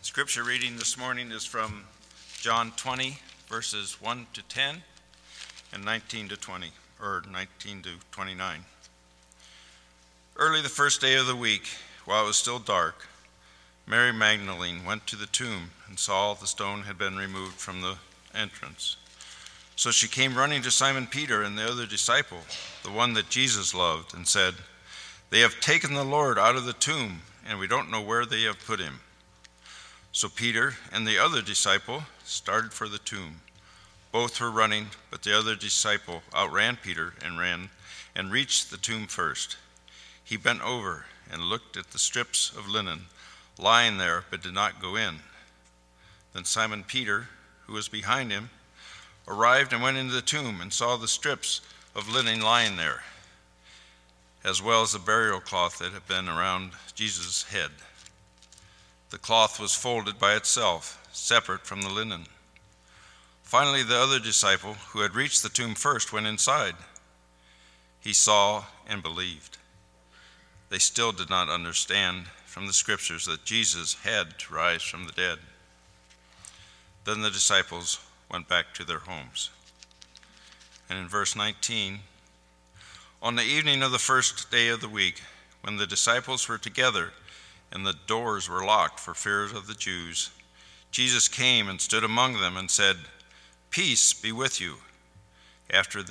Scripture reading this morning is from John 20, verses 1 to 10 and 19 to 20, or 19 to 29. Early the first day of the week, while it was still dark, Mary Magdalene went to the tomb and saw the stone had been removed from the entrance. So she came running to Simon Peter and the other disciple, the one that Jesus loved, and said, "They have taken the Lord out of the tomb, and we don't know where they have put him." So Peter and the other disciple started for the tomb. Both were running, but the other disciple outran Peter and reached the tomb first. He bent over and looked at the strips of linen lying there, but did not go in. Then Simon Peter, who was behind him, arrived and went into the tomb and saw the strips of linen lying there, as well as the burial cloth that had been around Jesus' head. The cloth was folded by itself, separate from the linen. Finally, the other disciple, who had reached the tomb first, went inside. He saw and believed. They still did not understand from the scriptures that Jesus had to rise from the dead. Then the disciples went back to their homes. And in verse 19, on the evening of the first day of the week, when the disciples were together and the doors were locked for fear of the Jews, Jesus came and stood among them and said, "Peace be with you." After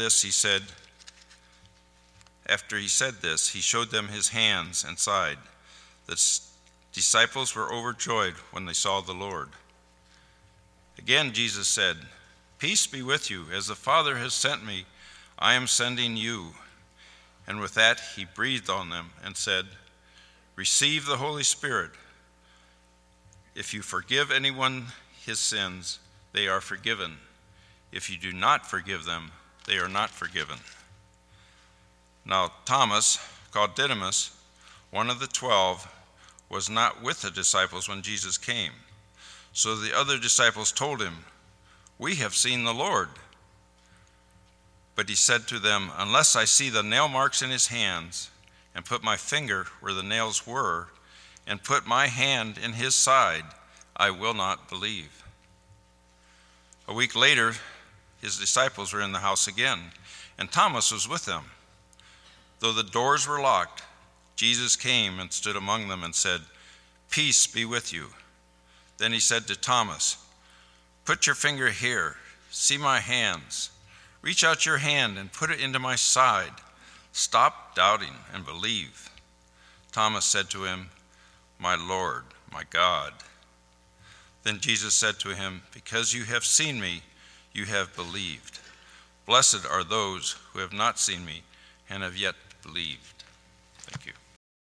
he said this, he showed them his hands and side. The disciples were overjoyed when they saw the Lord. Again, Jesus said, "Peace be with you. As the Father has sent me, I am sending you." And with that, he breathed on them and said, "Receive the Holy Spirit. If you forgive anyone his sins, they are forgiven. If you do not forgive them, they are not forgiven." Now Thomas, called Didymus, one of the 12, was not with the disciples when Jesus came. So the other disciples told him, "We have seen the Lord." But he said to them, "Unless I see the nail marks in his hands, and put my finger where the nails were, and put my hand in his side, I will not believe." A week later, his disciples were in the house again, and Thomas was with them. Though the doors were locked, Jesus came and stood among them and said, "Peace be with you." Then he said to Thomas, "Put your finger here, see my hands. Reach out your hand and put it into my side. Stop doubting and believe." Thomas said to him, "My Lord, my God." Then Jesus said to him, "Because you have seen me, you have believed. Blessed are those who have not seen me and have yet believed." Thank you.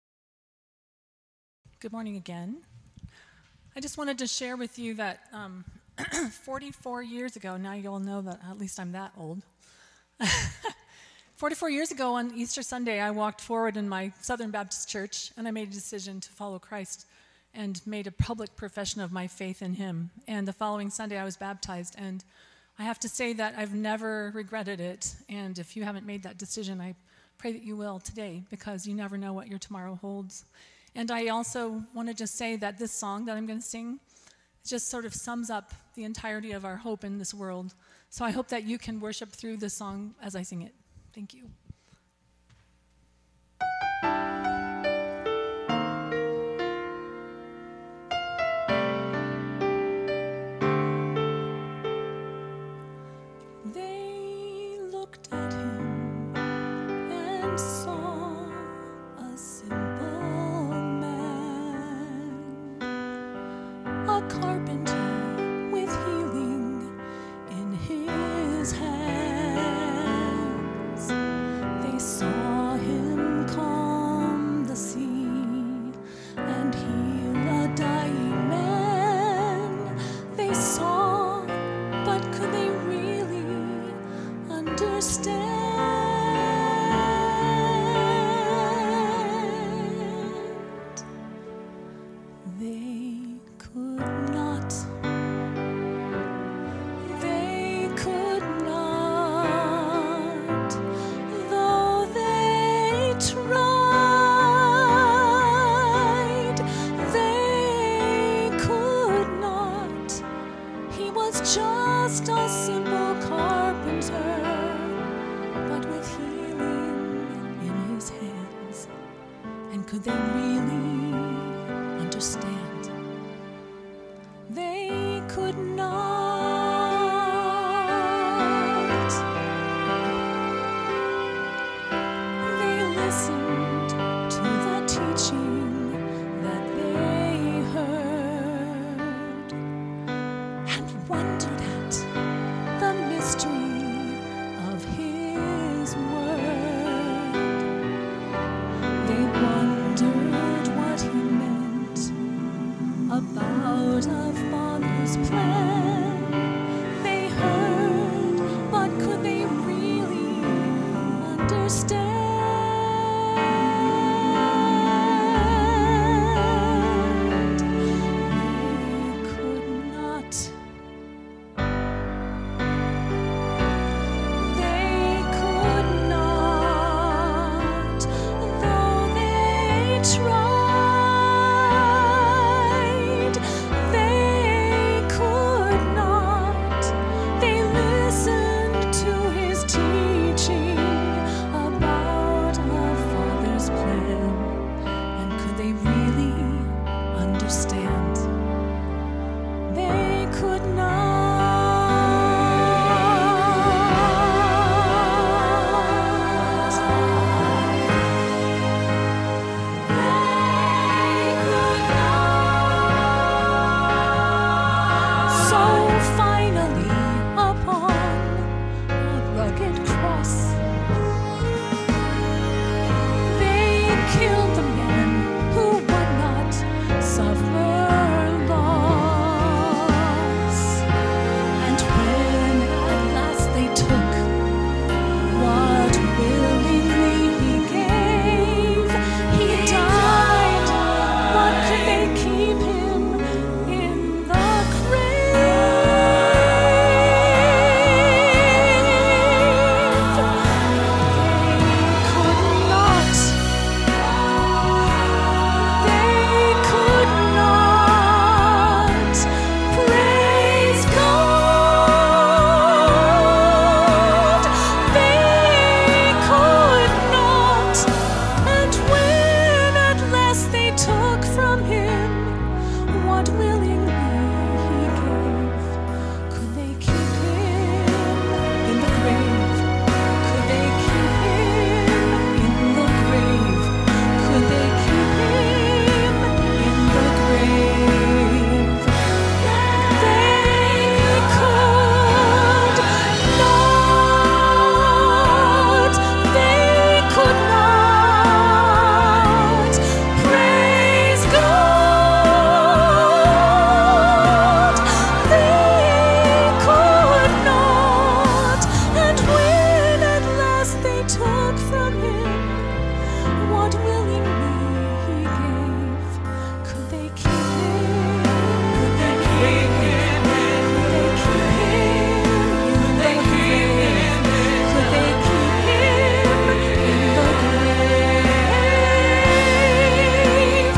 Good morning again. I just wanted to share with you that 44 years ago, now you'll know that at least I'm that old. 44 years ago on Easter Sunday, I walked forward in my Southern Baptist church and I made a decision to follow Christ and made a public profession of my faith in him. And the following Sunday I was baptized, and I have to say that I've never regretted it. And if you haven't made that decision, I pray that you will today, because you never know what your tomorrow holds. And I also want to just say that this song that I'm going to sing just sort of sums up the entirety of our hope in this world. So I hope that you can worship through this song as I sing it. Thank you. They looked at him and saw a simple man, a carpenter with healing in his hands. They saw him calm the sea and heal a dying man. They saw, but could they really understand? They could not. They could not, though they tried. They could could not. They listened to the teaching that they heard and wondered at the mystery of His word. They wondered what He meant about a Father's plan. They heard, but could they really understand? They could not. They could not, though they tried. They could not. They listened to His teaching about a Father's plan. And could they really understand? They could not. So finally, upon a rugged cross, they killed the man who would not suffer loss. And when at last they took what willingly He gave, He died, but could they keep Him in the grave? They could not. Praise God. They could not. And when at last they took from Him what willingly He gave, could they keep Him in the grave? Could they keep Him in the grave? Could they keep Him in the grave? They could not. They could not. Praise God. They could not. And when at last they took from Him what willingly He gave, could they keep Him? Could they keep Him? Could they keep Him in the grave? Could they keep Him in the grave?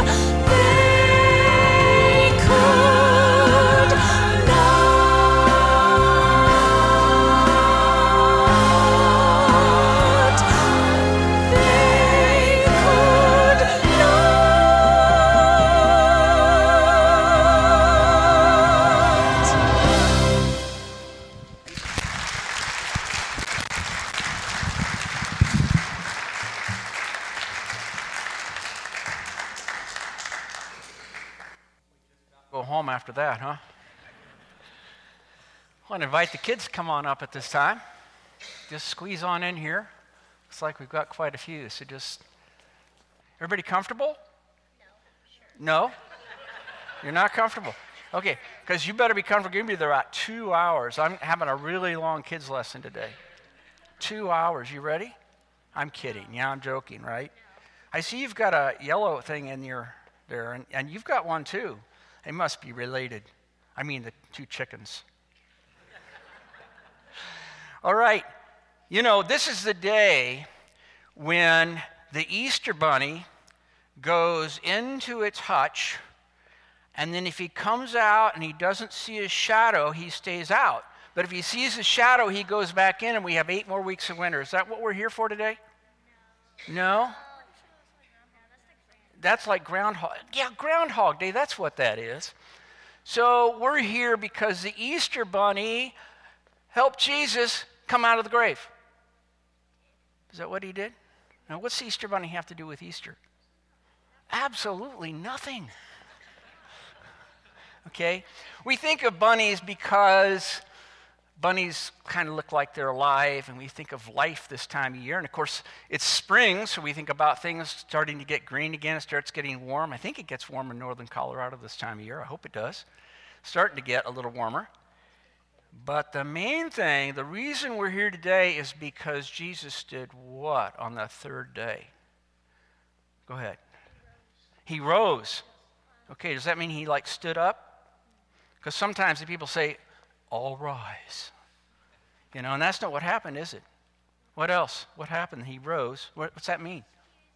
They could not. They could Go home after that, huh? I want to invite the kids to come on up at this time. Just squeeze on in here. Looks like we've got quite a few, so just... Everybody comfortable? No? You're not comfortable? Okay, because you better be comfortable. You're going to be there about 2 hours. I'm having a really long kids lesson today. 2 hours. You ready? I'm kidding. Yeah, I'm joking, right? I see you've got a yellow thing in your there, and you've got one too. They must be related. I mean, the two chickens. All right. You know, this is the day when the Easter bunny goes into its hutch, and then if he comes out and he doesn't see his shadow, he stays out. But if he sees his shadow, he goes back in, and we have 8 more weeks of winter. Is that what we're here for today? No? That's like Groundhog. Yeah, Groundhog Day, that's what that is. So we're here because the Easter Bunny helped Jesus come out of the grave. Is that what he did? Now, what's the Easter Bunny have to do with Easter? Absolutely nothing. Okay? We think of bunnies because bunnies kind of look like they're alive, and we think of life this time of year. And of course, it's spring, so we think about things starting to get green again. It starts getting warm. I think it gets warm in northern Colorado this time of year. I hope it does. Starting to get a little warmer. But the main thing, the reason we're here today is because Jesus did what on the third day? Go ahead. He rose. Okay, does that mean he stood up? Because sometimes the people say, all rise. And that's not what happened, is it? What else? What happened? He rose. What's that mean?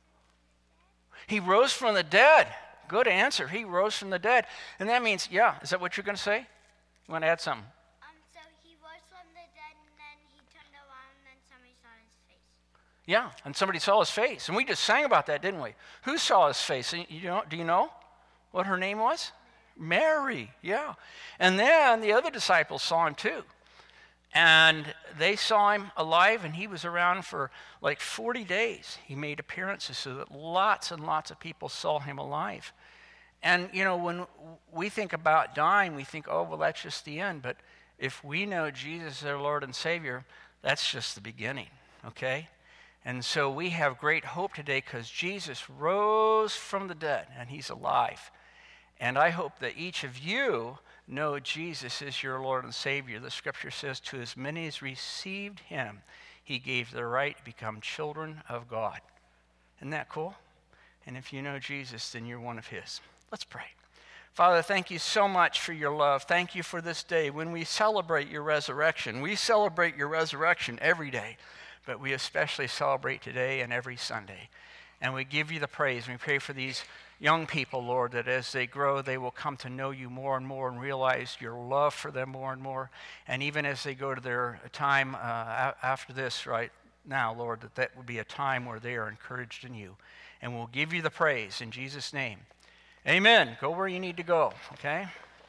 He rose from the dead. Good answer. He rose from the dead. And that means, is that what you're going to say? You want to add something? So he rose from the dead, and then he turned around, and then somebody saw his face. Yeah, and somebody saw his face. And we just sang about that, didn't we? Who saw his face? Do you know what her name was? Mary, yeah. And then the other disciples saw him too. And they saw him alive, and he was around for 40 days. He made appearances so that lots and lots of people saw him alive. And, when we think about dying, we think, oh, well, that's just the end. But if we know Jesus is our Lord and Savior, that's just the beginning, okay? And so we have great hope today because Jesus rose from the dead, and he's alive. And I hope that each of you know Jesus is your Lord and Savior. The scripture says, to as many as received him, he gave the right to become children of God. Isn't that cool? And if you know Jesus, then you're one of his. Let's pray. Father, thank you so much for your love. Thank you for this day when we celebrate your resurrection. We celebrate your resurrection every day, but we especially celebrate today and every Sunday. And we give you the praise. We pray for these young people, Lord, that as they grow, they will come to know you more and more and realize your love for them more and more. And even as they go to their time after this right now, Lord, that would be a time where they are encouraged in you. And we'll give you the praise in Jesus' name. Amen. Go where you need to go, okay?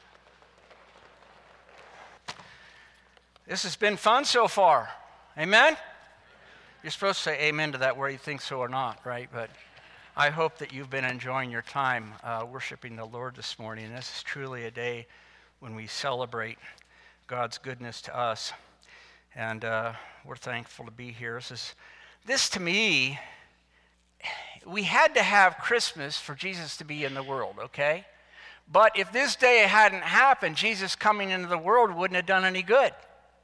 This has been fun so far. Amen? You're supposed to say amen to that whether you think so or not, right? But I hope that you've been enjoying your time worshiping the Lord this morning. And this is truly a day when we celebrate God's goodness to us. And we're thankful to be here. This to me, we had to have Christmas for Jesus to be in the world, okay? But if this day hadn't happened, Jesus coming into the world wouldn't have done any good.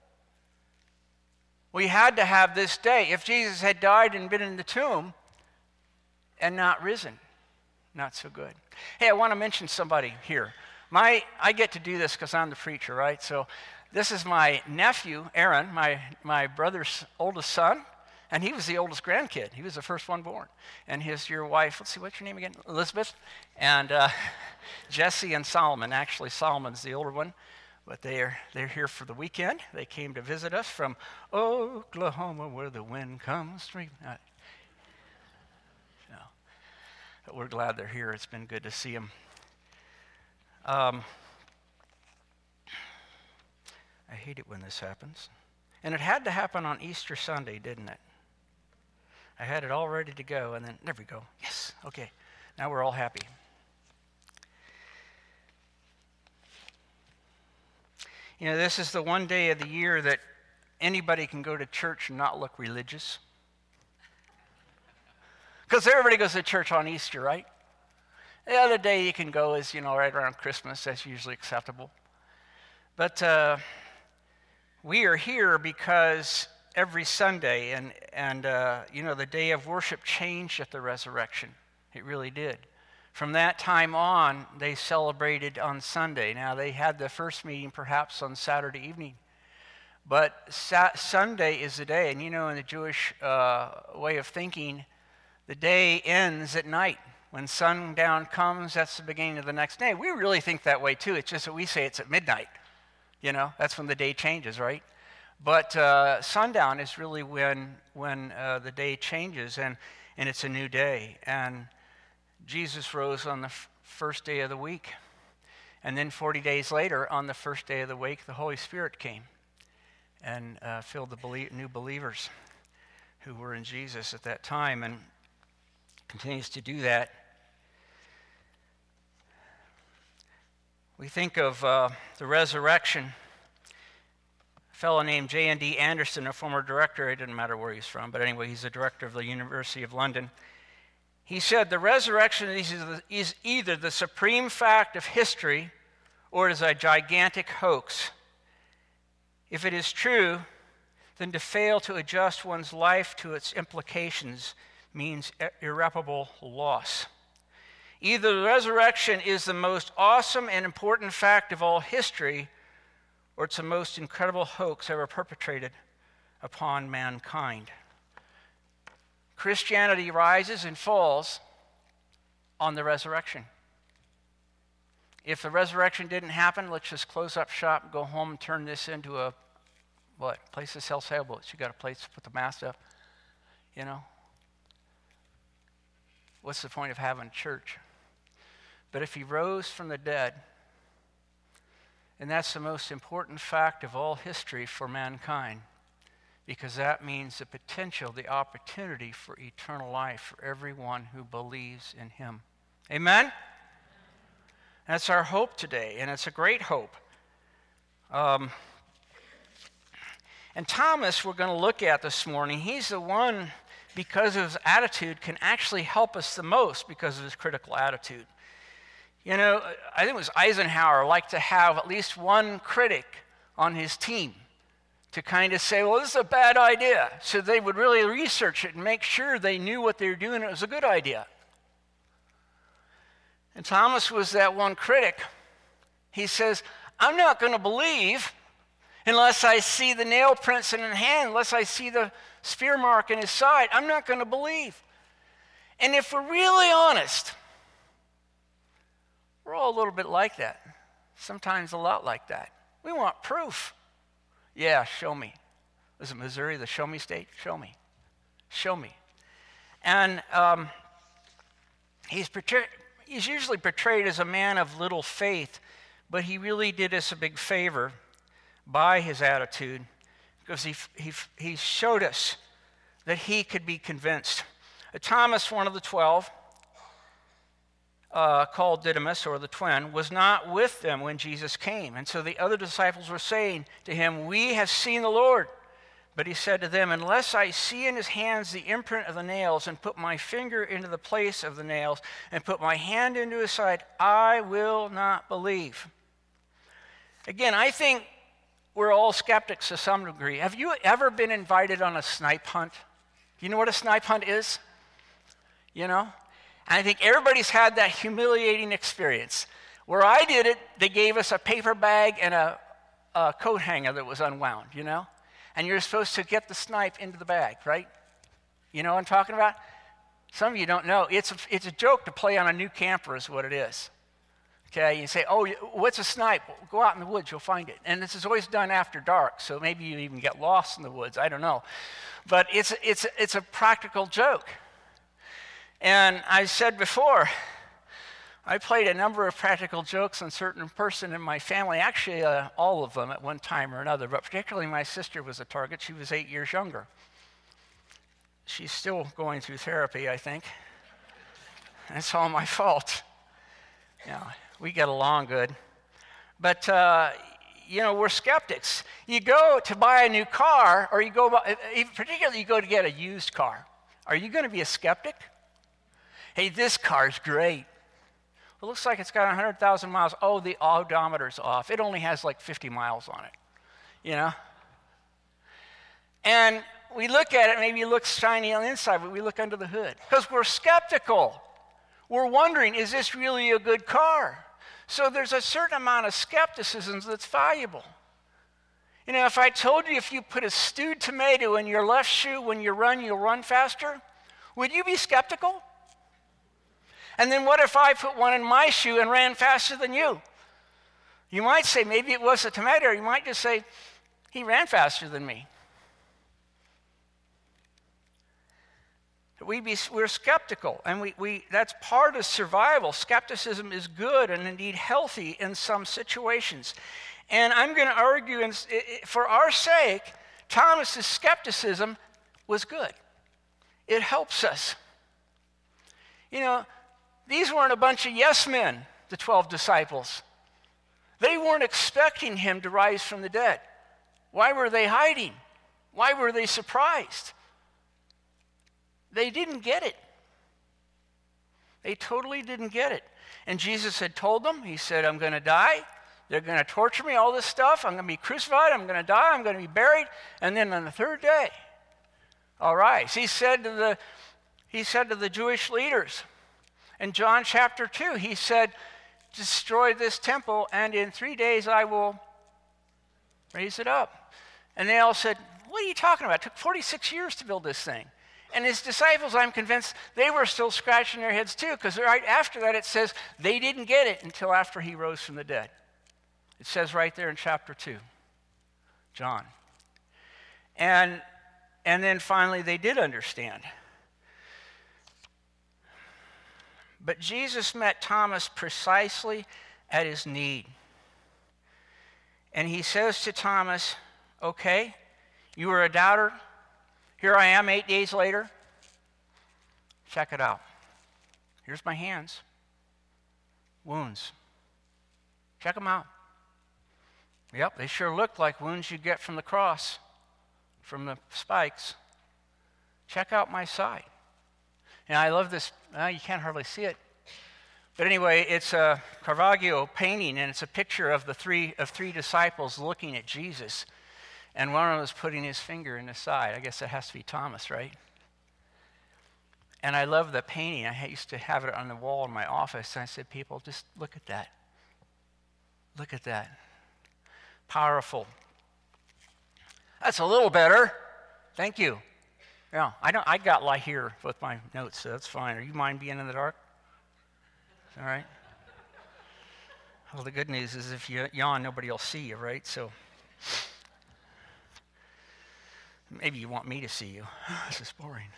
We had to have this day. If Jesus had died and been in the tomb and not risen, not so good. Hey, I want to mention somebody here. I get to do this because I'm the preacher, right? So this is my nephew, Aaron, my brother's oldest son, and he was the oldest grandkid. He was the first one born. And your wife, let's see, what's your name again? Elizabeth. And Jesse and Solomon. Actually, Solomon's the older one. But they're here for the weekend. They came to visit us from Oklahoma, where the wind comes streaming. But we're glad they're here. It's been good to see them. I hate it when this happens. And it had to happen on Easter Sunday, didn't it? I had it all ready to go, and then there we go. Yes, okay. Now we're all happy. This is the one day of the year that anybody can go to church and not look religious. Because everybody goes to church on Easter, right? The other day you can go is, right around Christmas. That's usually acceptable. But we are here because every Sunday, and the day of worship changed at the resurrection. It really did. From that time on, they celebrated on Sunday. Now, they had the first meeting perhaps on Saturday evening. But Sunday is the day. And in the Jewish way of thinking, the day ends at night. When sundown comes, that's the beginning of the next day. We really think that way too. It's just that we say it's at midnight. That's when the day changes, right? But sundown is really when the day changes, and it's a new day. And Jesus rose on the first day of the week. And then 40 days later, on the first day of the week, the Holy Spirit came and filled the new believers who were in Jesus at that time, and continues to do that. We think of the resurrection. A fellow named J.N.D. Anderson, a former director, it didn't matter where he's from, but anyway, he's the director of the University of London. He said, the resurrection is either the supreme fact of history or it is a gigantic hoax. If it is true, then to fail to adjust one's life to its implications means irreparable loss. Either the resurrection is the most awesome and important fact of all history, or it's the most incredible hoax ever perpetrated upon mankind. Christianity rises and falls on the resurrection. If the resurrection didn't happen, let's just close up shop, go home, and turn this into a place to sell sailboats. You got a place to put the mast up, you know? What's the point of having a church? But if he rose from the dead, and that's the most important fact of all history for mankind, because that means the potential, the opportunity for eternal life for everyone who believes in him. Amen? That's our hope today, and it's a great hope. And Thomas, we're going to look at this morning, he's the one, because of his attitude, can actually help us the most because of his critical attitude. You know, I think it was Eisenhower liked to have at least one critic on his team to kind of say, well, this is a bad idea. So they would really research it and make sure they knew what they were doing, it was a good idea. And Thomas was that one critic. He says, I'm not going to believe unless I see the nail prints in his hand, unless I see the spear mark in his side. I'm not going to believe. And if we're really honest, we're all a little bit like that. Sometimes a lot like that. We want proof. Yeah, show me. Was it Missouri, the show me state? Show me. Show me. And he's usually portrayed as a man of little faith, but he really did us a big favor by his attitude, because he showed us that he could be convinced. Thomas, one of the 12, called Didymus, or the twin, was not with them when Jesus came. And so the other disciples were saying to him, we have seen the Lord. But he said to them, unless I see in his hands the imprint of the nails, and put my finger into the place of the nails, and put my hand into his side, I will not believe. Again, I think we're all skeptics to some degree. Have you ever been invited on a snipe hunt? Do you know what a snipe hunt is? You know? And I think everybody's had that humiliating experience. Where I did it, they gave us a paper bag and a coat hanger that was unwound, you know? And you're supposed to get the snipe into the bag, right? You know what I'm talking about? Some of you don't know. It's a joke to play on a new camper is what it is. Okay, you say, oh, what's a snipe? Go out in the woods, you'll find it. And this is always done after dark, so maybe you even get lost in the woods, I don't know. But it's a practical joke. And I said before, I played a number of practical jokes on a certain person in my family, actually all of them at one time or another, but particularly my sister was a target. She was 8 years younger. She's still going through therapy, I think. It's all my fault. You know, we get along good. But, you know, we're skeptics. You go to buy a new car, or you go, particularly you go to get a used car. Are you going to be a skeptic? Hey, this car's great. It looks like it's got 100,000 miles. Oh, the odometer's off. It only has like 50 miles on it, you know? And we look at it, maybe it looks shiny on the inside, but we look under the hood because we're skeptical. We're wondering, is this really a good car? So there's a certain amount of skepticism that's valuable. You know, if I told you if you put a stewed tomato in your left shoe when you run, you'll run faster, would you be skeptical? And then what if I put one in my shoe and ran faster than you? You might say maybe it was a tomato, or you might just say he ran faster than me. we're skeptical, and that's part of survival. Skepticism is good and indeed healthy in some situations. And I'm going to argue, for our sake, Thomas's skepticism was good. It helps us. You know, these weren't a bunch of yes men, the 12 disciples. They weren't expecting him to rise from the dead. Why were they hiding? Why were they surprised? They didn't get it. They totally didn't get it. And Jesus had told them, he said, I'm going to die. They're going to torture me, all this stuff. I'm going to be crucified. I'm going to die. I'm going to be buried. And then on the third day, all right. So he said to the Jewish leaders in John chapter 2, he said, destroy this temple, and in 3 days I will raise it up. And they all said, what are you talking about? It took 46 years to build this thing. And his disciples, I'm convinced, they were still scratching their heads too, because right after that it says they didn't get it until after he rose from the dead. It says right there in chapter 2, John. And then finally they did understand. But Jesus met Thomas precisely at his need. And he says to Thomas, okay, you were a doubter. Here I am 8 days later. Check it out. Here's my hands. Wounds. Check them out. Yep, they sure look like wounds you get from the cross, from the spikes. Check out my side. And I love this. You can't hardly see it. But anyway, it's a Caravaggio painting, and it's a picture of three disciples looking at Jesus. And one of them is putting his finger in his side. I guess that has to be Thomas, right? And I love the painting. I used to have it on the wall in my office. And I said, people, just look at that. Look at that. Powerful. That's a little better. Thank you. Yeah, I got light here with my notes, so that's fine. Are you mind being in the dark? All right. Well, the good news is if you yawn, nobody will see you, right? So maybe you want me to see you. This is boring.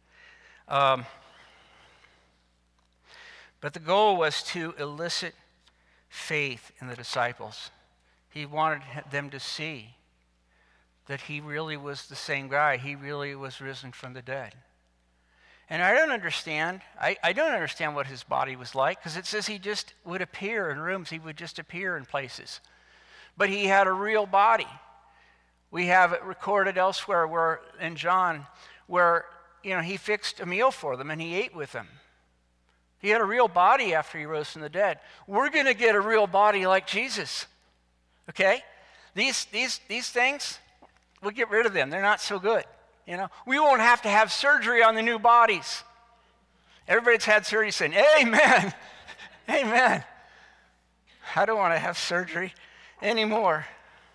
But the goal was to elicit faith in the disciples. He wanted them to see that he really was the same guy. He really was risen from the dead. And I don't understand. I don't understand what his body was like, because it says he just would appear in rooms. He would just appear in places. But he had a real body. We have it recorded elsewhere where in John where he fixed a meal for them and he ate with them. He had a real body after he rose from the dead. We're going to get a real body like Jesus. Okay? These things, we'll get rid of them. They're not so good. We won't have to have surgery on the new bodies. Everybody that's had surgery saying, amen, amen. I don't want to have surgery anymore.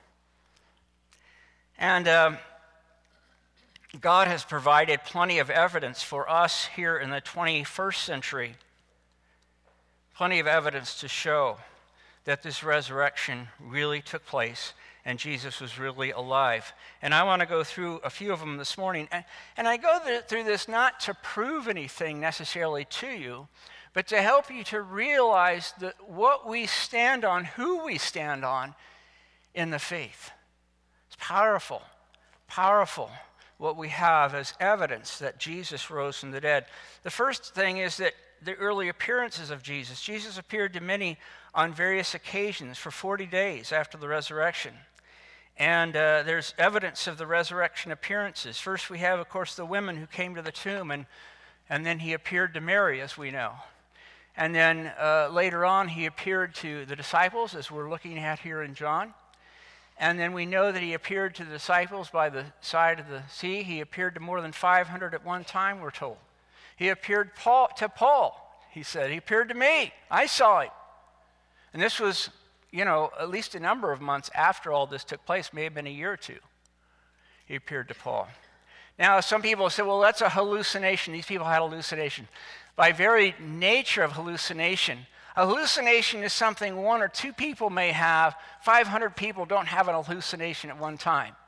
And God has provided plenty of evidence for us here in the 21st century. Plenty of evidence to show that this resurrection really took place and Jesus was really alive. And I want to go through a few of them this morning. And I go through this not to prove anything necessarily to you, but to help you to realize that what we stand on, who we stand on in the faith. It's powerful, powerful what we have as evidence that Jesus rose from the dead. The first thing is that the early appearances of Jesus. Jesus appeared to many on various occasions for 40 days after the resurrection. And there's evidence of the resurrection appearances. First we have, of course, the women who came to the tomb, and then he appeared to Mary, as we know. And then later on he appeared to the disciples, as we're looking at here in John. And then we know that he appeared to the disciples by the side of the sea. He appeared to more than 500 at one time, we're told. He appeared to Paul, he said. He appeared to me. I saw it. And this was, at least a number of months after all this took place, may have been a year or two. He appeared to Paul. Now, some people say, well, that's a hallucination. These people had hallucination. By very nature of hallucination, a hallucination is something one or two people may have. 500 people don't have an hallucination at one time.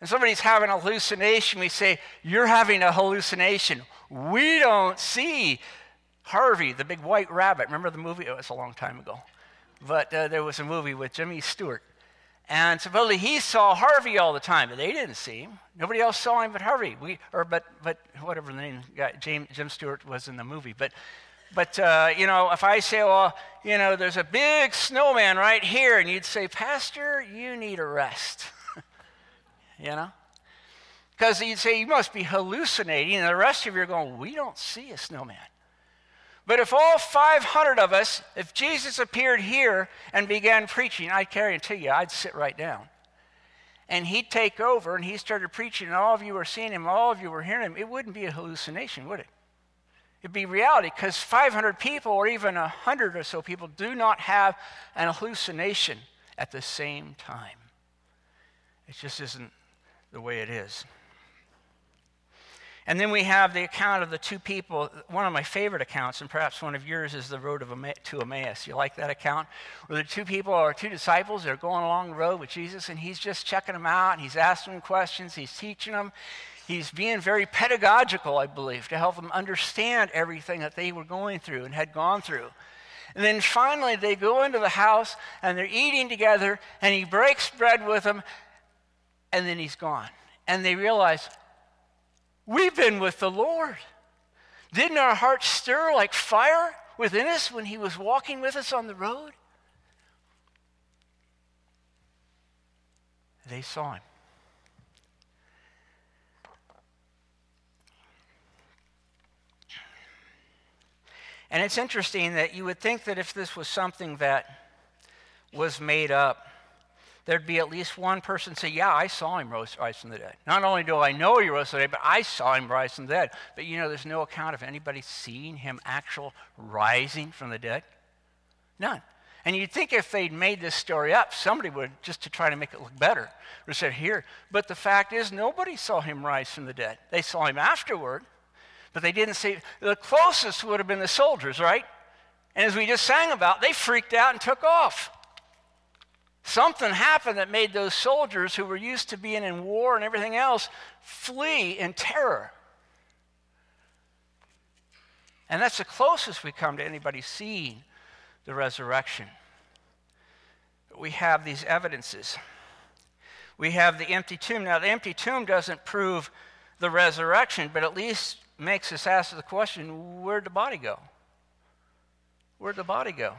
And somebody's having a hallucination, we say, you're having a hallucination. We don't see Harvey, the big white rabbit. Remember the movie? It was a long time ago. But there was a movie with Jimmy Stewart. And supposedly he saw Harvey all the time, but they didn't see him. Nobody else saw him but Harvey. But whatever the name, Jim Stewart was in the movie. But if I say, well, there's a big snowman right here, and you'd say, Pastor, you need a rest. Because you'd say, you must be hallucinating, and the rest of you are going, we don't see a snowman. But if all 500 of us, if Jesus appeared here and began preaching, I guarantee you, I'd sit right down. And he'd take over, and he started preaching, and all of you were seeing him, all of you were hearing him. It wouldn't be a hallucination, would it? It'd be reality, because 500 people, or even 100 or so people, do not have an hallucination at the same time. It just isn't the way it is. And then we have the account of the two people. One of my favorite accounts, and perhaps one of yours, is the road to Emmaus. You like that account? Where the two people are two disciples. They're going along the road with Jesus, and he's just checking them out. And he's asking them questions. He's teaching them. He's being very pedagogical, I believe, to help them understand everything that they were going through and had gone through. And then finally, they go into the house, and they're eating together, and he breaks bread with them, and then he's gone. And they realize, we've been with the Lord. Didn't our hearts stir like fire within us when he was walking with us on the road? They saw him. And it's interesting that you would think that if this was something that was made up, there'd be at least one person say, yeah, I saw him rise from the dead. Not only do I know he rose from the dead, but I saw him rise from the dead. But there's no account of anybody seeing him actual rising from the dead. None. And you'd think if they'd made this story up, somebody would, just to try to make it look better, would have said, here. But the fact is, nobody saw him rise from the dead. They saw him afterward, but they didn't see. The closest would have been the soldiers, right? And as we just sang about, they freaked out and took off. Something happened that made those soldiers who were used to being in war and everything else flee in terror. And that's the closest we come to anybody seeing the resurrection. But we have these evidences. We have the empty tomb. Now, the empty tomb doesn't prove the resurrection, but at least makes us ask the question, where'd the body go? Where'd the body go?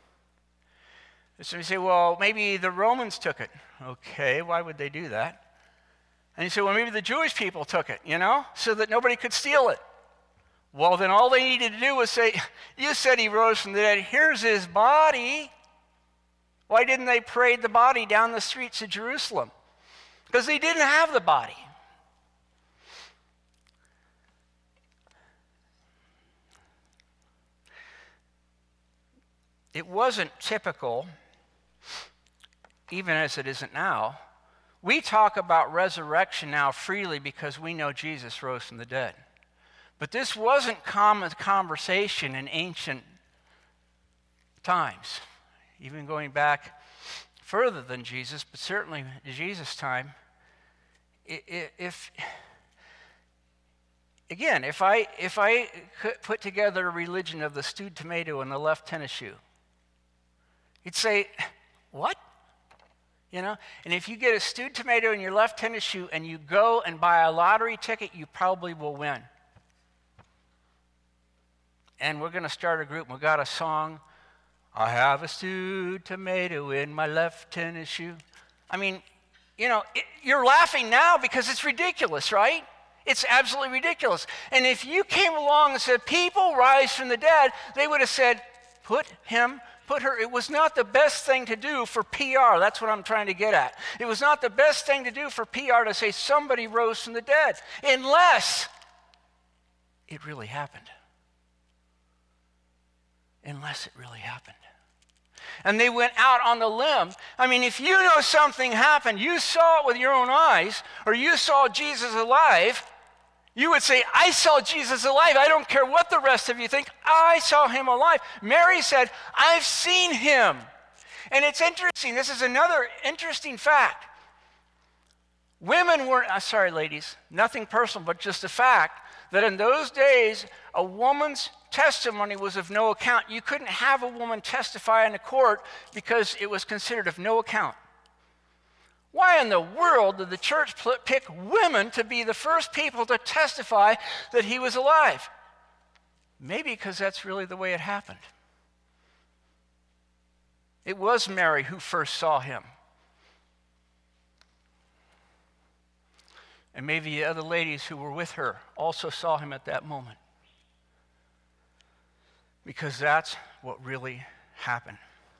So you say, well, maybe the Romans took it. Okay, why would they do that? And you say, well, maybe the Jewish people took it, so that nobody could steal it. Well, then all they needed to do was say, you said he rose from the dead. Here's his body. Why didn't they parade the body down the streets of Jerusalem? Because they didn't have the body. It wasn't typical, even as it isn't now. We talk about resurrection now freely because we know Jesus rose from the dead. But this wasn't common conversation in ancient times, even going back further than Jesus, but certainly in Jesus' time. If I could put together a religion of the stewed tomato and the left tennis shoe, you'd say, what? And if you get a stewed tomato in your left tennis shoe and you go and buy a lottery ticket, you probably will win. And we're going to start a group. We've got a song, I have a stewed tomato in my left tennis shoe. I mean, you're laughing now because it's ridiculous, right? It's absolutely ridiculous. And if you came along and said, people rise from the dead, they would have said, put her. It was not the best thing to do for PR. That's what I'm trying to get at. It was not the best thing to do for PR to say somebody rose from the dead, unless it really happened. Unless it really happened. And they went out on the limb. I mean, if you know something happened, you saw it with your own eyes, or you saw Jesus alive, you would say, I saw Jesus alive. I don't care what the rest of you think. I saw him alive. Mary said, I've seen him. And it's interesting. This is another interesting fact. Women weren't, sorry ladies, nothing personal, but just a fact that in those days, a woman's testimony was of no account. You couldn't have a woman testify in a court because it was considered of no account. Why in the world did the church pick women to be the first people to testify that he was alive? Maybe because that's really the way it happened. It was Mary who first saw him. And maybe the other ladies who were with her also saw him at that moment. Because that's what really happened.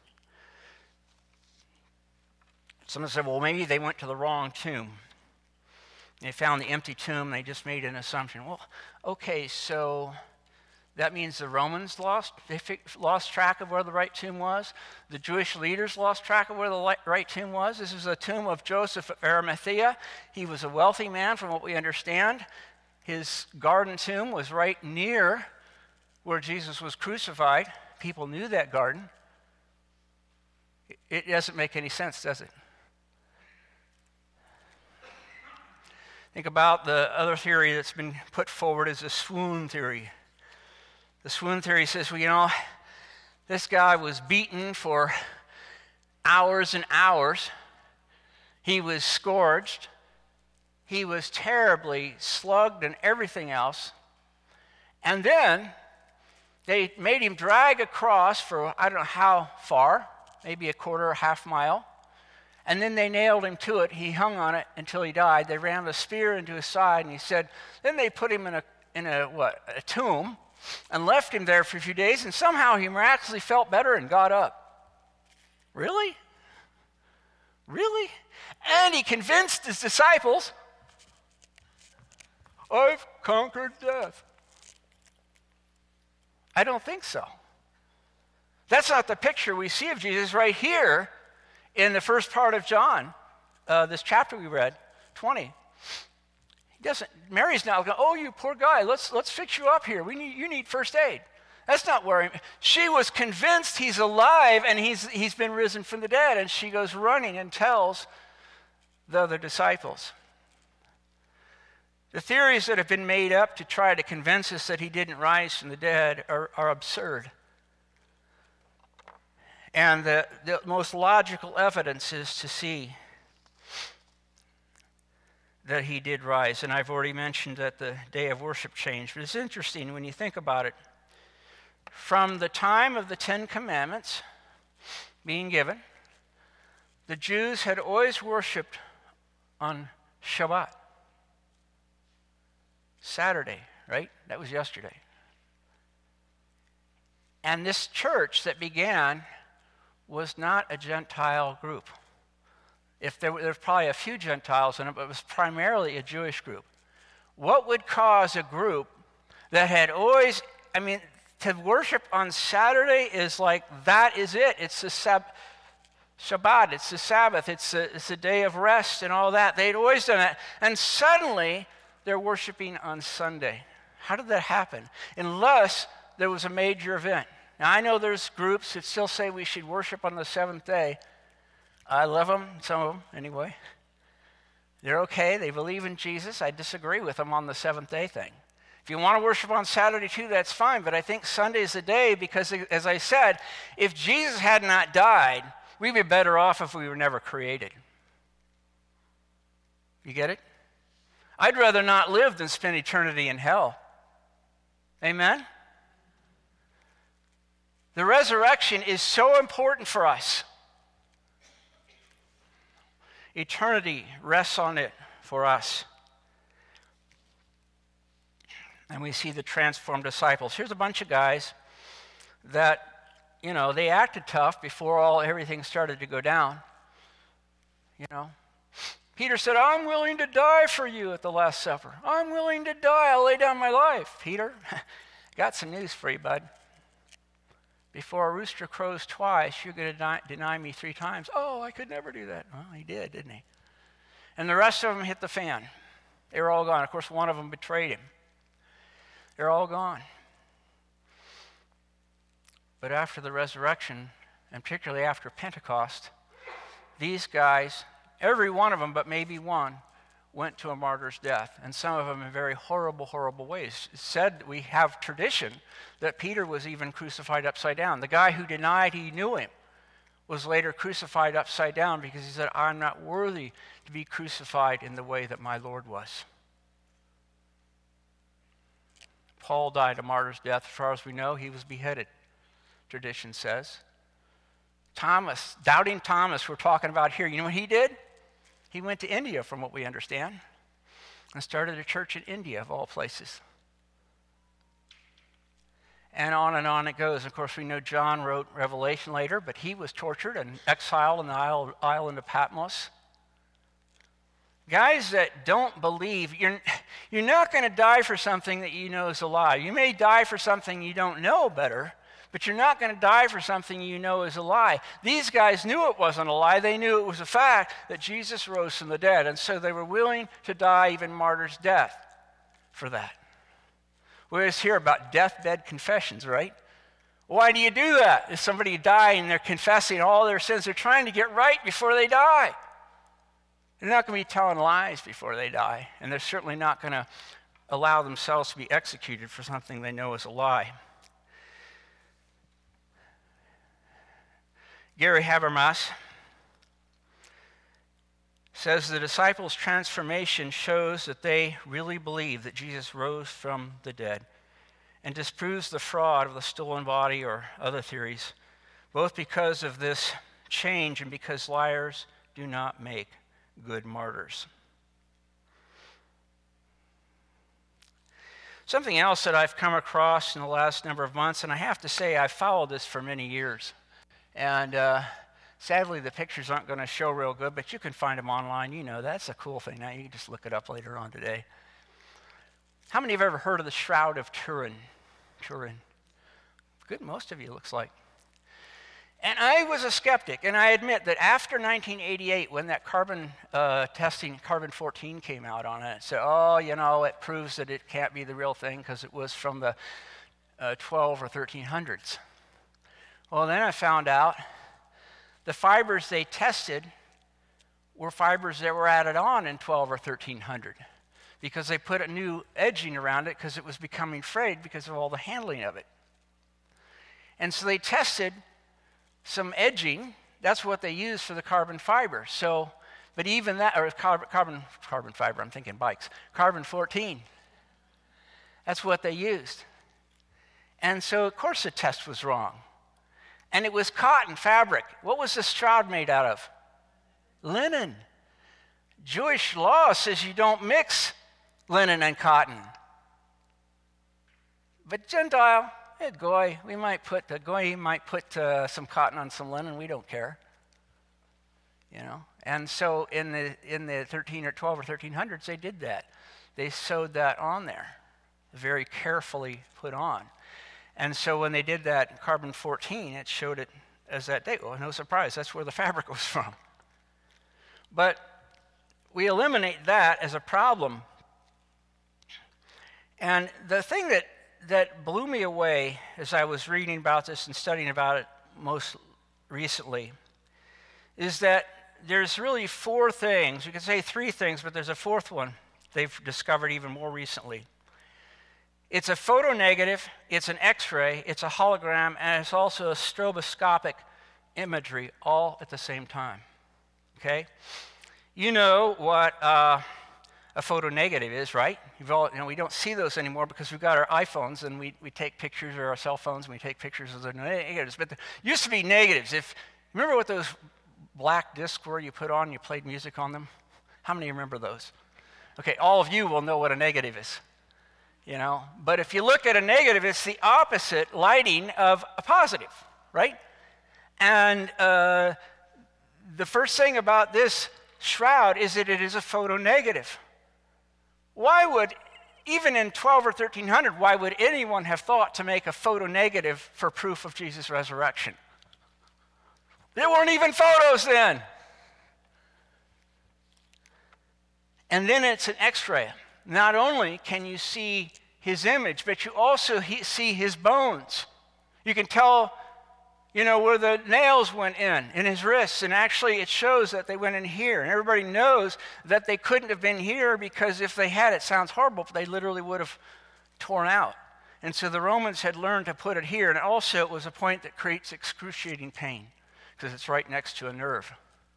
Someone said, well, maybe they went to the wrong tomb. They found the empty tomb, they just made an assumption. Well, okay, so that means the Romans lost track of where the right tomb was. The Jewish leaders lost track of where the right tomb was. This is the tomb of Joseph of Arimathea. He was a wealthy man, from what we understand. His garden tomb was right near where Jesus was crucified. People knew that garden. It doesn't make any sense, does it? Think about the other theory that's been put forward as the swoon theory. The swoon theory says, well, this guy was beaten for hours and hours. He was scourged. He was terribly slugged and everything else. And then they made him drag across for I don't know how far, maybe a quarter or half mile. And then they nailed him to it. He hung on it until he died. They ran a spear into his side, and he said, then they put him in a tomb and left him there for a few days, and somehow he miraculously felt better and got up. Really? Really? And he convinced his disciples, I've conquered death. I don't think so. That's not the picture we see of Jesus right here in the first part of John, this chapter we read, 20. Mary's not going, oh, you poor guy, let's fix you up here. You need first aid. That's not where she was convinced he's alive and he's been risen from the dead, and she goes running and tells the other disciples. The theories that have been made up to try to convince us that he didn't rise from the dead are absurd. And the most logical evidence is to see that he did rise. And I've already mentioned that the day of worship changed. But it's interesting when you think about it. From the time of the Ten Commandments being given, the Jews had always worshiped on Shabbat. Saturday, right? That was yesterday. And this church that began was not a Gentile group. If there were probably a few Gentiles in it, but it was primarily a Jewish group. What would cause a group that had always, to worship on Saturday is like, that is it. It's the Shabbat, it's the Sabbath, it's the day of rest and all that. They'd always done that. And suddenly, they're worshiping on Sunday. How did that happen? Unless there was a major event. Now, I know there's groups that still say we should worship on the seventh day. I love them, some of them anyway. They're okay. They believe in Jesus. I disagree with them on the seventh day thing. If you want to worship on Saturday too, that's fine. But I think Sunday is the day because, as I said, if Jesus had not died, we'd be better off if we were never created. You get it? I'd rather not live than spend eternity in hell. Amen? The resurrection is so important for us. Eternity rests on it for us. And we see the transformed disciples. Here's a bunch of guys that, they acted tough before everything started to go down. Peter said, I'm willing to die for you at the Last Supper. I'm willing to die. I'll lay down my life. Peter, got some news for you, bud. Before a rooster crows twice, you're going to deny me 3 times. Oh, I could never do that. Well, he did, didn't he? And the rest of them hit the fan. They were all gone. Of course, one of them betrayed him. They're all gone. But after the resurrection, and particularly after Pentecost, these guys, every one of them but maybe one, went to a martyr's death, and some of them in very horrible, horrible ways. It said we have tradition that Peter was even crucified upside down. The guy who denied he knew him was later crucified upside down because he said, I'm not worthy to be crucified in the way that my Lord was. Paul died a martyr's death. As far as we know, he was beheaded, tradition says. Thomas, doubting Thomas, we're talking about here, you know what he did? He went to India, from what we understand, and started a church in India, of all places. And on it goes. Of course, we know John wrote Revelation later, but he was tortured and exiled in the island of Patmos. Guys that don't believe, you're not going to die for something that you know is a lie. You may die for something you don't know better, but you're not going to die for something you know is a lie. These guys knew it wasn't a lie. They knew it was a fact that Jesus rose from the dead, and so they were willing to die even martyr's death for that. We always hear about deathbed confessions, right? Why do you do that? If somebody died and they're confessing all their sins, they're trying to get right before they die. They're not going to be telling lies before they die, and they're certainly not going to allow themselves to be executed for something they know is a lie. Gary Habermas says the disciples' transformation shows that they really believe that Jesus rose from the dead and disproves the fraud of the stolen body or other theories, both because of this change and because liars do not make good martyrs. Something else that I've come across in the last number of months, and I have to say I've followed this for many years, and sadly the pictures aren't going to show real good, but you can find them online. You know, that's a cool thing. Now you can just look it up later on today. How many have ever heard of the Shroud of Turin? Good, most of you, looks like. And I was a skeptic, and I admit that after 1988, when that carbon testing, carbon-14 came out on it, said, oh, you know, it proves that it can't be the real thing because it was from the 12 or 1300s. Well, then I found out the fibers they tested were fibers that were added on in 12 or 1300 because they put a new edging around it because it was becoming frayed because of all the handling of it. And so they tested some edging. That's what they used for the carbon fiber. So, but even that, or carbon fiber, I'm thinking bikes, carbon-14, that's what they used. And so, of course, the test was wrong. And it was cotton fabric. What was the shroud made out of? Linen. Jewish law says you don't mix linen and cotton. But Gentile, goy, might put some cotton on some linen. We don't care, you know. And so in the 13 or 12 or 1300s, they did that. They sewed that on there, very carefully put on. And so when they did that carbon-14, it showed it as that date. Well, no surprise, that's where the fabric was from. But we eliminate that as a problem. And the thing that blew me away as I was reading about this and studying about it most recently is that there's really four things. You could say three things, but there's a fourth one they've discovered even more recently. It's a photonegative, it's an X-ray, it's a hologram, and it's also a stroboscopic imagery all at the same time, okay? You know what a photonegative is, right? We don't see those anymore because we've got our iPhones and we take pictures, or our cell phones, and we take pictures of the negatives. But there used to be negatives. Remember what those black discs were you put on and you played music on them? How many remember those? Okay, all of you will know what a negative is. You know, but if you look at a negative, it's the opposite lighting of a positive, right? And the first thing about this shroud is that it is a photonegative. Why would, even in 12 or 1300, why would anyone have thought to make a photonegative for proof of Jesus' resurrection? There weren't even photos then. And then it's an X-ray. Not only can you see his image, but you also see his bones. You can tell where the nails went in his wrists, and actually it shows that they went in here. And everybody knows that they couldn't have been here because if they had, it sounds horrible, but they literally would have torn out. And so the Romans had learned to put it here, and also it was a point that creates excruciating pain because it's right next to a nerve.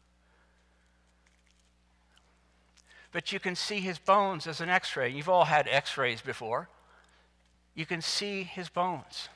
But you can see his bones as an x-ray. You've all had x-rays before. You can see his bones.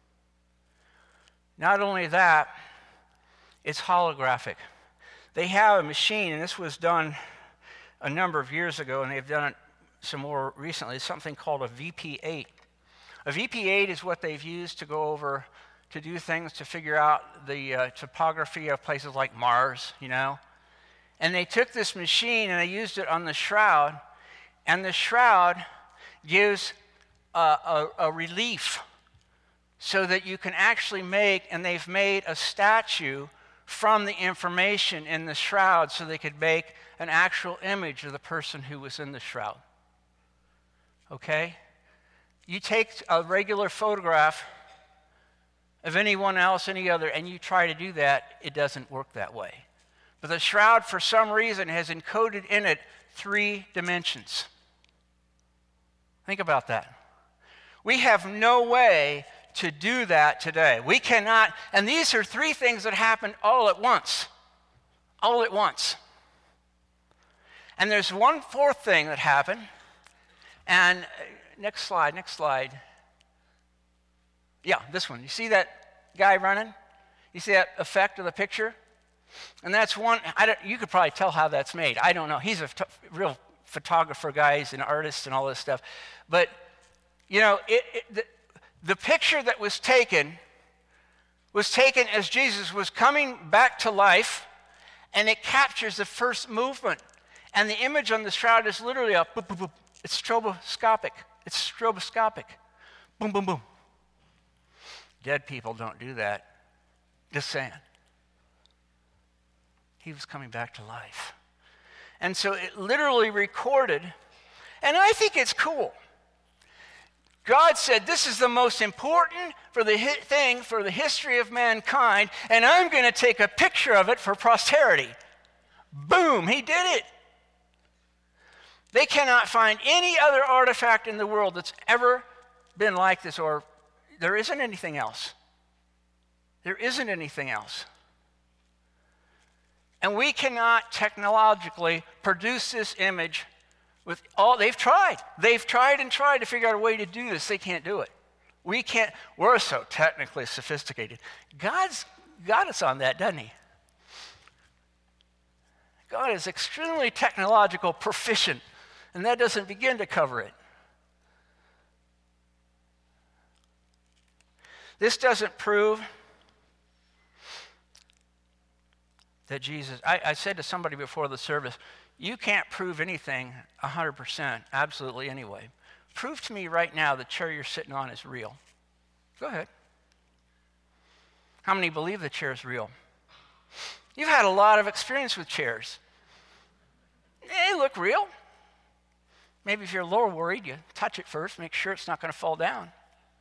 Not only that, it's holographic. They have a machine, and this was done a number of years ago, and they've done it some more recently, something called a VP8. A VP8 is what they've used to go over to do things to figure out the topography of places like Mars, And they took this machine and they used it on the shroud, and the shroud gives a relief so that you can actually and they've made a statue from the information in the shroud so they could make an actual image of the person who was in the shroud. Okay? You take a regular photograph of anyone else, any other, and you try to do that, it doesn't work that way. But the shroud, for some reason, has encoded in it 3 dimensions. Think about that. We have no way to do that today. We cannot, and these are 3 things that happen all at once. All at once. And there's one 4th thing that happened, and next slide. Yeah, this one. You see that guy running? You see that effect of the picture? And that's one, you could probably tell how that's made. I don't know. He's a real photographer guy. He's an artist and all this stuff. But, the picture that was taken as Jesus was coming back to life, and it captures the first movement. And the image on the shroud is literally a boop, boop, boop. It's stroboscopic. Boom, boom, boom. Dead people don't do that. Just saying. He was coming back to life. And so it literally recorded, and I think it's cool. God said, this is the most important thing for the history of mankind, and I'm going to take a picture of it for posterity. Boom, he did it. They cannot find any other artifact in the world that's ever been like this, or there isn't anything else. There isn't anything else. And we cannot technologically produce this image with all, they've tried and tried to figure out a way to do this. They can't do it. We can't, we're so technically sophisticated. God's got us on that, doesn't he? God is extremely technological proficient, and that doesn't begin to cover it. This doesn't prove that Jesus, I said to somebody before the service, you can't prove anything 100%, absolutely anyway. Prove to me right now the chair you're sitting on is real. Go ahead. How many believe the chair is real? You've had a lot of experience with chairs. They look real. Maybe if you're a little worried, you touch it first, make sure it's not going to fall down.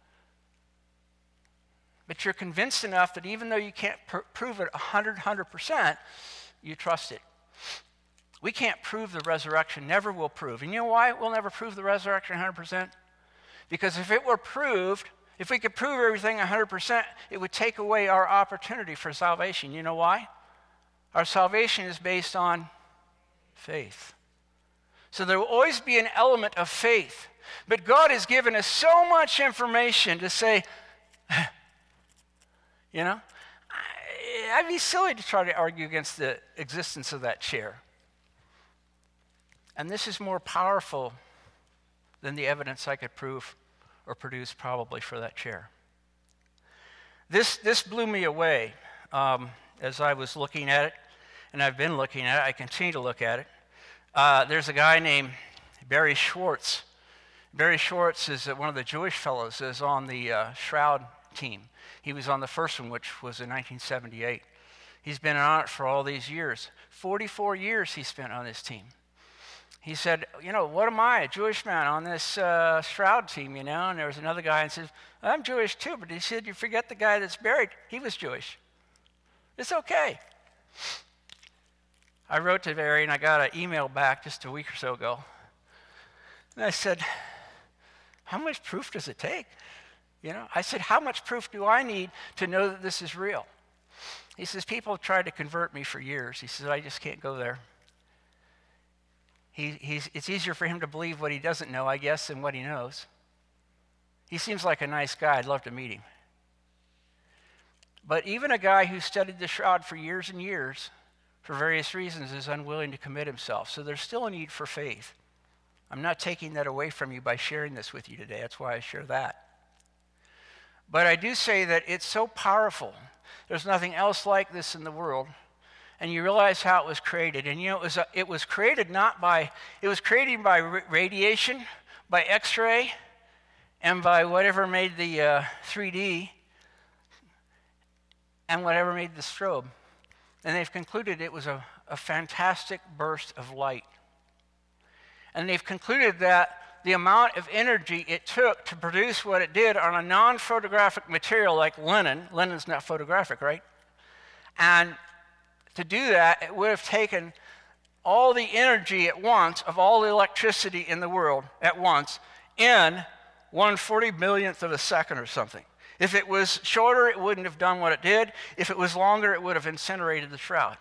But you're convinced enough that even though you can't prove it 100%, you trust it. We can't prove the resurrection, never will prove. And you know why we'll never prove the resurrection 100%? Because if it were proved, if we could prove everything 100%, it would take away our opportunity for salvation. You know why? Our salvation is based on faith. So there will always be an element of faith. But God has given us so much information to say, I'd be silly to try to argue against the existence of that chair. And this is more powerful than the evidence I could prove or produce probably for that chair. This blew me away as I was looking at it, and I've been looking at it. I continue to look at it. There's a guy named Barry Schwartz. Barry Schwartz is one of the Jewish fellows is on the Shroud team. He was on the first one, which was in 1978. He's been on it for all these years. 44 years he spent on this team. he said, what am I, a Jewish man on this shroud team, And there was another guy and said, I'm Jewish too, but he said, you forget the guy that's buried. He was Jewish. It's okay. I wrote to Barry and I got an email back just a week or so ago. And I said, how much proof does it take? I said, how much proof do I need to know that this is real? He says, people have tried to convert me for years. He says, I just can't go there. It's easier for him to believe what he doesn't know, I guess, than what he knows. He seems like a nice guy. I'd love to meet him. But even a guy who studied the shroud for years and years, for various reasons, is unwilling to commit himself. So there's still a need for faith. I'm not taking that away from you by sharing this with you today. That's why I share that. But I do say that it's so powerful. There's nothing else like this in the world. And you realize how it was created. And it was created by radiation, by X-ray, and by whatever made the 3D, and whatever made the strobe. And they've concluded it was a fantastic burst of light. And they've concluded that the amount of energy it took to produce what it did on a non-photographic material like linen's not photographic, right? And to do that, it would have taken all the energy at once of all the electricity in the world at once in 1/40 millionth of a second or something. If it was shorter, it wouldn't have done what it did. If it was longer, it would have incinerated the shroud.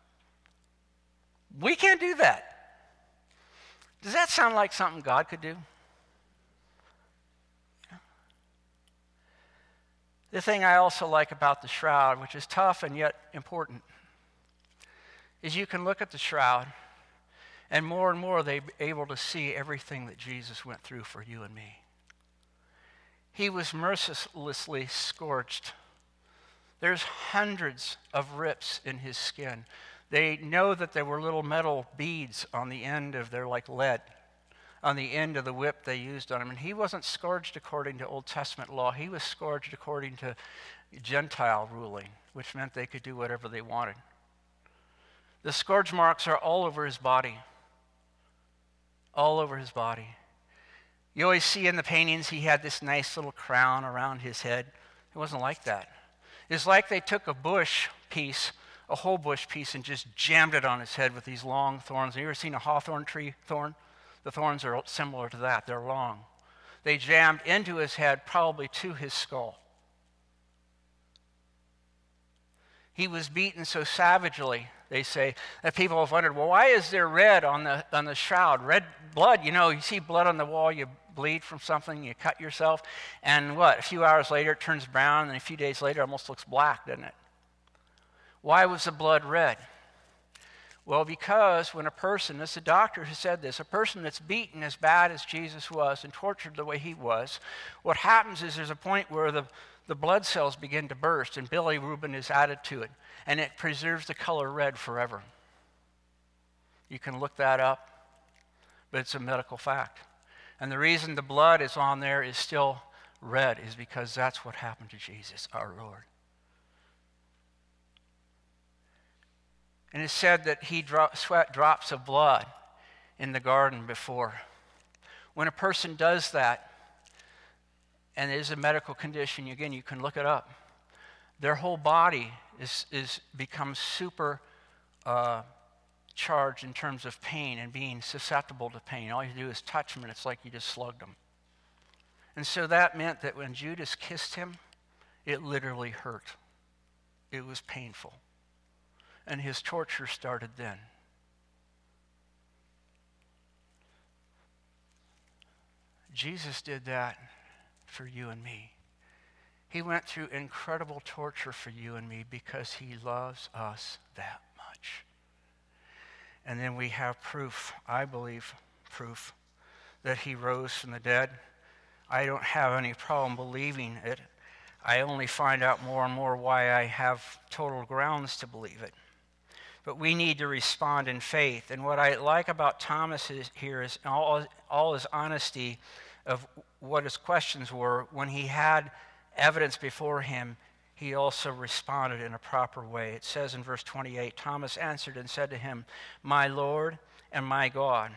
We can't do that. Does that sound like something God could do? The thing I also like about the shroud, which is tough and yet important, is you can look at the shroud and more they're able to see everything that Jesus went through for you and me. He was mercilessly scorched. There's hundreds of rips in his skin. They know that there were little metal beads on the end of their, like lead, on the end of the whip they used on him. And he wasn't scourged according to Old Testament law. He was scourged according to Gentile ruling, which meant they could do whatever they wanted. The scourge marks are all over his body. All over his body. You always see in the paintings he had this nice little crown around his head. It wasn't like that. It's like they took a bush piece, a whole bush piece, and just jammed it on his head with these long thorns. Have you ever seen a hawthorn tree thorn? The thorns are similar to that. They're long. They jammed into his head, probably to his skull. He was beaten so savagely, they say, that people have wondered, well, why is there red on the shroud? Red blood, you see blood on the wall, you bleed from something, you cut yourself, and a few hours later it turns brown, and a few days later it almost looks black, doesn't it? Why was the blood red? Well, because when a person, this is a doctor who said this, a person that's beaten as bad as Jesus was and tortured the way he was, what happens is there's a point where the blood cells begin to burst, and Billy Rubin is added to it, and it preserves the color red forever. You can look that up, but it's a medical fact. And the reason the blood is on there is still red is because that's what happened to Jesus, our Lord. And it's said that he sweat drops of blood in the garden before. When a person does that, and it is a medical condition, again, you can look it up, their whole body becomes super charged in terms of pain and being susceptible to pain. All you do is touch them, and it's like you just slugged them. And so that meant that when Judas kissed him, it literally hurt. It was painful. And his torture started then. Jesus did that for you and me. He went through incredible torture for you and me because he loves us that much. And then we have proof, I believe, proof that he rose from the dead. I don't have any problem believing it. I only find out more and more why I have total grounds to believe it. But we need to respond in faith. And what I like about Thomas here is all his honesty of what his questions were. When he had evidence before him, he also responded in a proper way. It says in verse 28, Thomas answered and said to him, "My Lord and my God."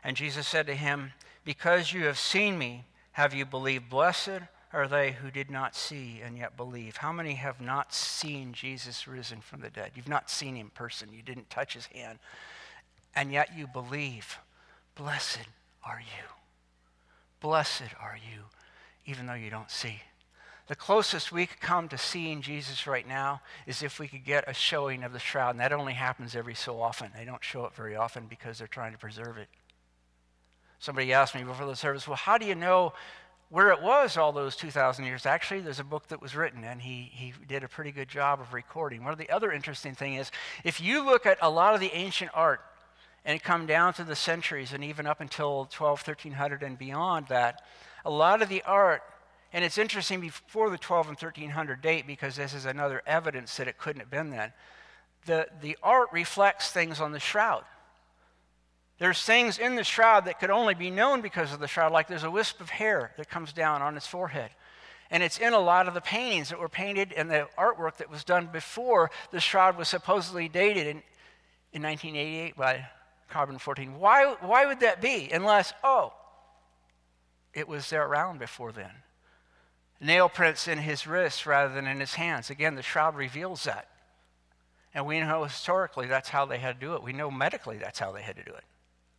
And Jesus said to him, because you have seen me, have you believed? Blessed are they who did not see and yet believe. How many have not seen Jesus risen from the dead? You've not seen him in person. You didn't touch his hand. And yet you believe. Blessed are you. Blessed are you, even though you don't see. The closest we could come to seeing Jesus right now is if we could get a showing of the shroud. And that only happens every so often. They don't show it very often because they're trying to preserve it. Somebody asked me before the service, well, how do you know where it was all those 2,000 years? Actually, there's a book that was written, and he did a pretty good job of recording. One of the other interesting things is, if you look at a lot of the ancient art, and come down through the centuries, and even up until 1300 and beyond that, a lot of the art, and it's interesting before the 12 and 1300 date, because this is another evidence that it couldn't have been then, the art reflects things on the shroud. There's things in the shroud that could only be known because of the shroud, like there's a wisp of hair that comes down on his forehead. And it's in a lot of the paintings that were painted and the artwork that was done before the shroud was supposedly dated in 1988 by Carbon-14. Why would that be? Unless, it was there around before then. Nail prints in his wrists rather than in his hands. Again, the shroud reveals that. And we know historically that's how they had to do it. We know medically that's how they had to do it.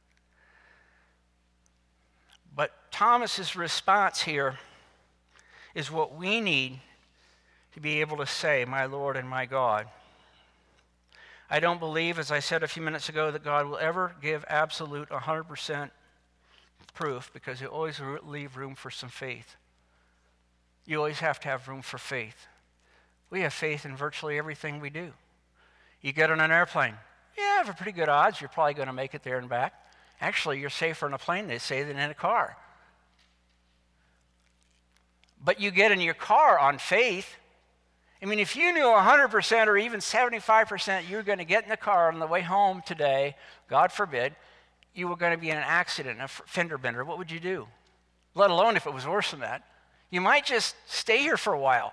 But Thomas's response here is what we need to be able to say, my Lord and my God. I don't believe, as I said a few minutes ago, that God will ever give absolute 100% proof, because He'll always leave room for some faith. You always have to have room for faith. We have faith in virtually everything we do. You get on an airplane. Yeah, for pretty good odds, you're probably going to make it there and back. Actually, you're safer in a plane, they say, than in a car. But you get in your car on faith. I mean, if you knew 100% or even 75% you were going to get in the car on the way home today, God forbid, you were going to be in an accident, a fender bender, what would you do? Let alone if it was worse than that. You might just stay here for a while.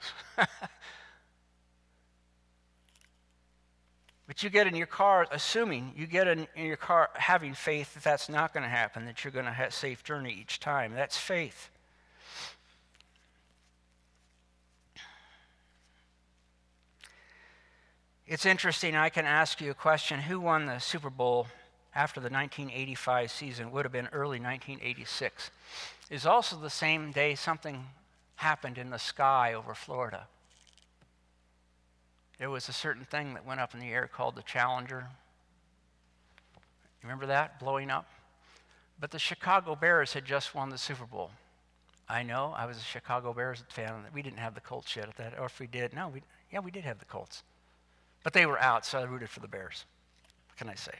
But you get in your car, assuming you get in your car having faith that that's not going to happen, that you're going to have a safe journey each time. That's faith. It's interesting, I can ask you a question. Who won the Super Bowl after the 1985 season? It would have been early 1986. It's also the same day something happened in the sky over Florida. There was a certain thing that went up in the air called the Challenger. You remember that, blowing up? But the Chicago Bears had just won the Super Bowl. I know, I was a Chicago Bears fan. We didn't have the Colts yet at that, or if we did, we did have the Colts. But they were out, so I rooted for the Bears. What can I say?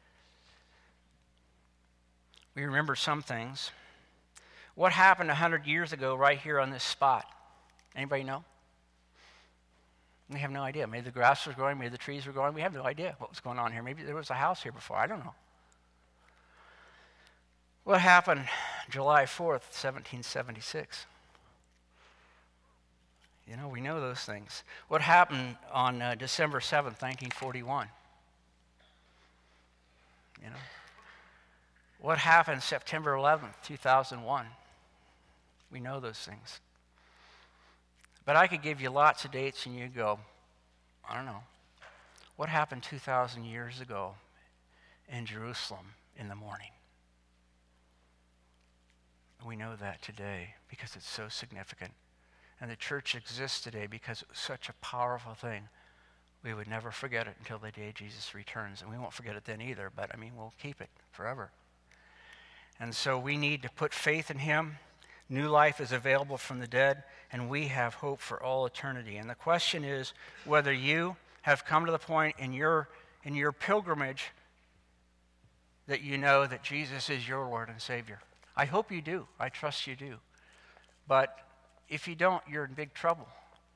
We remember some things. What happened 100 years ago right here on this spot? Anybody know? We have no idea. Maybe the grass was growing, maybe the trees were growing. We have no idea what was going on here. Maybe there was a house here before. I don't know. What happened July 4th, 1776? You know, we know those things. What happened on December 7th, 1941? You know. What happened September 11th, 2001? We know those things. But I could give you lots of dates and you'd go, I don't know. What happened 2,000 years ago in Jerusalem in the morning? We know that today because it's so significant. And the church exists today because it was such a powerful thing. We would never forget it until the day Jesus returns. And we won't forget it then either, but I mean, we'll keep it forever. And so we need to put faith in Him. New life is available from the dead, and we have hope for all eternity. And the question is whether you have come to the point in your pilgrimage that you know that Jesus is your Lord and Savior. I hope you do. I trust you do. But if you don't, you're in big trouble.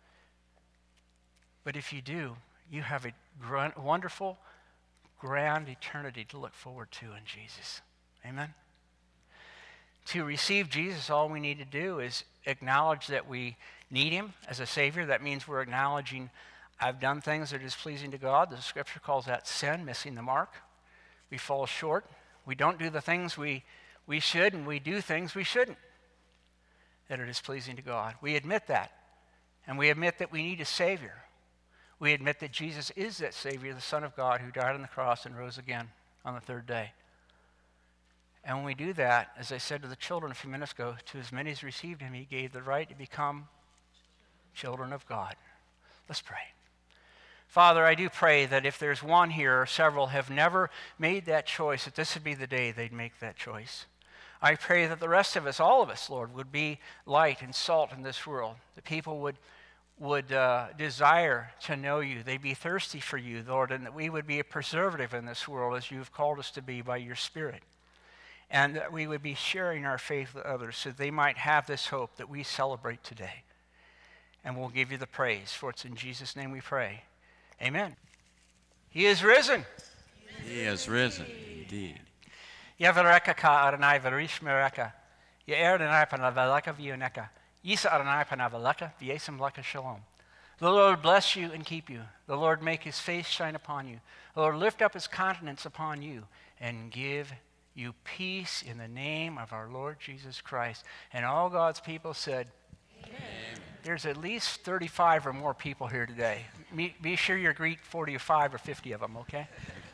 But if you do, you have a wonderful, grand eternity to look forward to in Jesus. Amen? To receive Jesus, all we need to do is acknowledge that we need Him as a Savior. That means we're acknowledging, I've done things that are displeasing to God. The Scripture calls that sin, missing the mark. We fall short. We don't do the things we should, and we do things we shouldn't, that it is pleasing to God. We admit that. And we admit that we need a Savior. We admit that Jesus is that Savior, the Son of God, who died on the cross and rose again on the third day. And when we do that, as I said to the children a few minutes ago, to as many as received him, he gave the right to become children of God. Let's pray. Father, I do pray that if there's one here or several have never made that choice, that this would be the day they'd make that choice. I pray that the rest of us, all of us, Lord, would be light and salt in this world, that people would desire to know you. They'd be thirsty for you, Lord, and that we would be a preservative in this world as you've called us to be by your Spirit. And that we would be sharing our faith with others so they might have this hope that we celebrate today. And we'll give you the praise, for it's in Jesus' name we pray. Amen. He is risen. He is risen, indeed. Yavareka ka Adonai varishmereka. Adonai panavalaka vioneka. Yisa Adonai panavalaka viesam laka shalom. The Lord bless you and keep you. The Lord make his face shine upon you. The Lord lift up his countenance upon you and give you peace in the name of our Lord Jesus Christ. And all God's people said, Amen. There's at least 35 or more people here today. Be sure you greet 45 or 50 of them, okay?